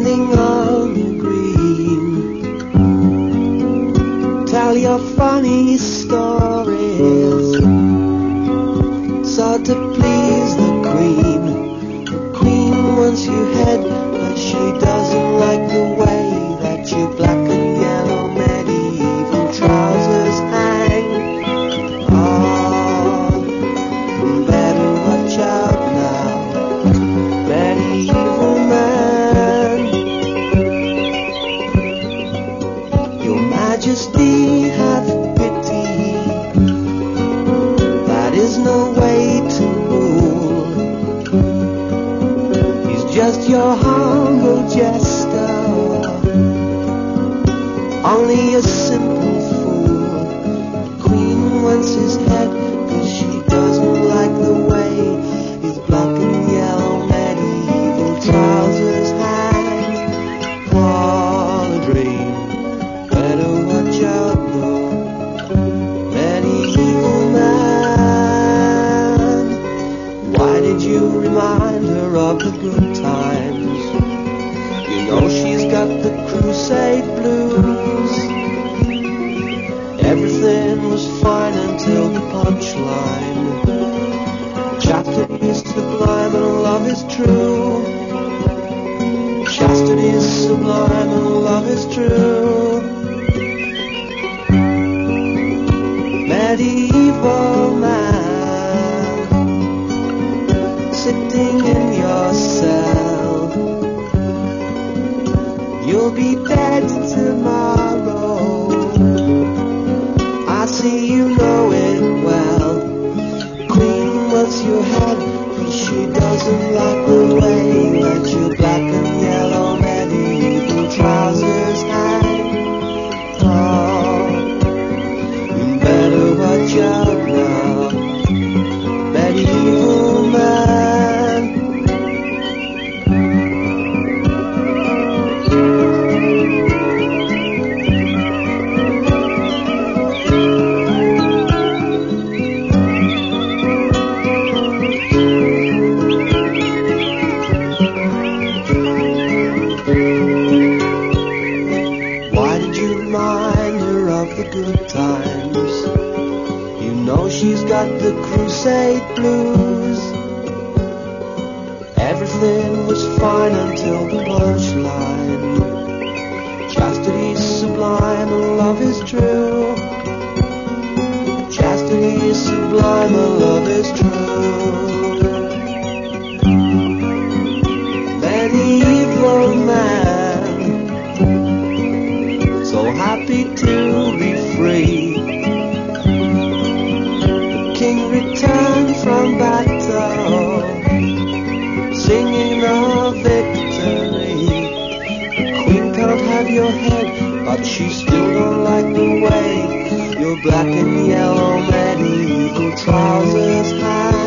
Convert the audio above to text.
standing on the green. Tell your funny stories, so to please the queen. The queen wants your head, but she doesn't like the way that your black and yellow medieval trousers hang. Oh, better watch out now, medieval man. Your Majesty, have pity. That is no way to rule. He's just your humble jester, only a simple fool. The queen wants his head, 'cause she doesn't like the way his black and yellow medieval trousers hang. All a dream, better watch out though, medieval man. Why did you remind her of the good times? You know she's got the crusade blues. Everything was fine until the punchline. Chastity is sublime and love is true. Chastity is sublime and love is true. Medieval man, sitting in your cell. You'll be dead tomorrow. I see you know it well. Queen wants your head, but she doesn't like the way that your black and yellow medieval trousers hang. Oh, better watch out now, medieval man. Why did you remind her of the good times? You know she's got the crusade blues. Everything was fine until the punchline. Chastity is sublime and love is true. Chastity is sublime and love is true. Medieval man, so happy to be free. The king returned from battle, singing of victory. The queen can't have your head, but she still don't like the way your black and yellow medieval trousers hang.